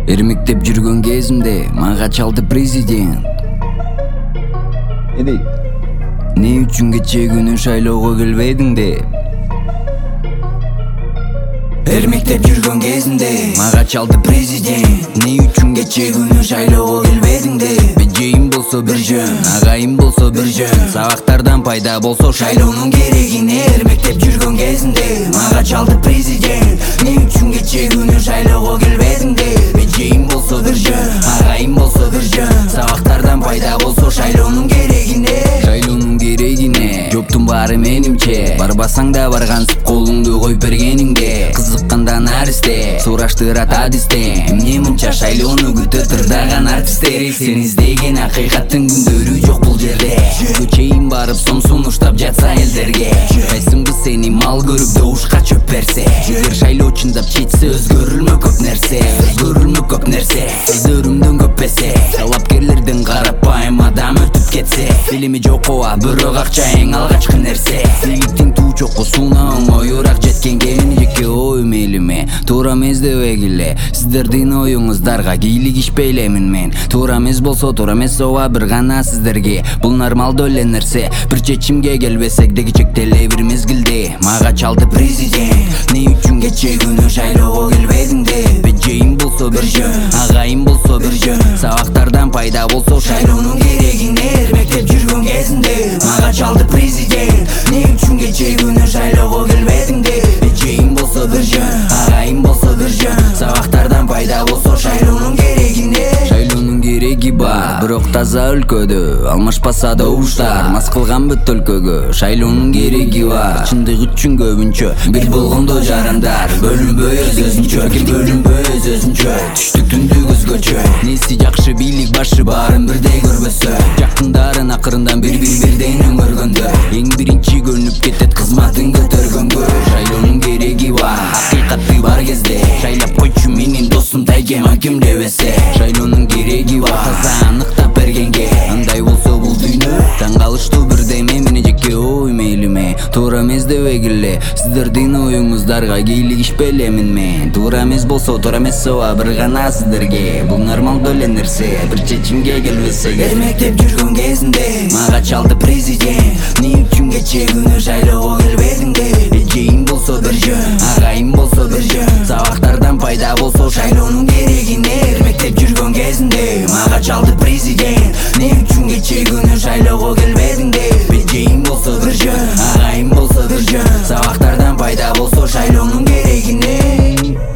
Эрмектеп жүргөн кезимде мага чалды президент. Не үчүн кечээ күнү шайлоого келбедиң деп. Эрмектеп жүргөн кезимде мага чалды президент. Не үчүн кечээ күнү шайлоого келбедиң деп. Бежейим болсо бир жөн, агайым болсо бир жөн. Сабактардан пайда болсо шайлоонун керегине. Эрмектеп жүргөн кезимде мага чалды президент. Не үчүн кечээ күнү шайлоого келбедиң деп. Бежейим болсо бир жөн, агайым болсо бир жөн. Сабактардан пайда болсо шайлоонун керегине. Шайлоонун керегине жоптун баары менимче. Барбасаң да баргансып колуңду коюп бергениңде. Кызыкканда наристе сураштырат адисте. Эмне мынча шайлоону күтөп тырдаган артисттер. Сен издеген акыйкаттын күндөрү жок бул жерде. Чейин барып сом сунуштап жатса элдерге. Кайсыңбы сени мал көрүп добушка чөп берсе. Эгер шайлоо чындап чечсе өзгөрүлмө көп нерсе. Өзгөрүлмө көп нерсе. Сөздөрүмдөн көп эсе. Талапкерлердин карапайым адам өтүп кетсе. Билими жок ооба бирок акча эң алгачкы нерсе. Бийликтин туу чокусуна оңоюраак жеткен келинжекке ой мейлиме. Туура эмес дебегиле сиздердин оюңуздарга кийлигишпейлемин мен. Туура эмес болсо туура эмес ооба бир гана сиздерге. Бул нормалдуу эле нерсе. Бир чечимге келбесек деги чектеле бир мезгилде. Мага чалды президент. Не үчүн кечээ күнү шайлоого келбедиң деп. Бежейим болсо бир жөн, агайым болсо бир жөн. Сабактардан пайда болсо шайлоонун керегине. Эрмектеп жүргөн кезимде мага чалды президент. Не үчүн кечээ күнү шайлоого келбедиң деп. Бежейим болсо бир жөн, агайым болсо бир жөн. Сабактардан пайда болсо шайлоонун керегине. Шайлоонун кереги бар, бирок таза өлкөдө алмашпаса добуштар. Мас кылган бүт өлкөгө шайлоонун кереги бар. Чындык үчүн көбүнчө бир болгондо жарандар. Бөлүнбөй өз-өзүнчө, ким бөлүнбөй өз-өзүнчө. Түштүк түндүк өзгөчө. Неси жакшы бийлик башы баарын бирдей көрбөсө. Жакындарын акырындан бирден өңгөргөндө. Эң биринчи көнүп кетет кызматын көтөргөнгө. Шайлоонун кереги бар, акыйкаты бар кезде. Шайлап койчу менин досум тайгем аким дебесе. Шайлоонун кереги бар, таза аныктап бергенге. Андай болсо бул дүйнө таң калыштуу бирдеме. Мени жеке ой мейлиме. Туура эмес дебегиле сиздердин оюңуздарга кийлигишпелемин мен. Туура эмес болсо туура эмес ооба бир гана сиздерге. Бул нормалдуу эле нерсе. Бир чечимге келбесек. Эрмектеп жүргөн кезимде мага чалды президент. Не үчүн кечээ күнү шайлоого келбедиң деп. Бежейим болсо бир жөн, агайым болсо бир жөн. Сабактардан пайда болсо шайлоонун керегине. Эрмектеп жүргөн кезимде мага чалды президент. Не үчүн кечээ күнү шайлоого келбедиң деп. Бежейим болсо бир жөн, агайым болсо бир жөн. Сабактардан пайда болсо шайлоонун керегине.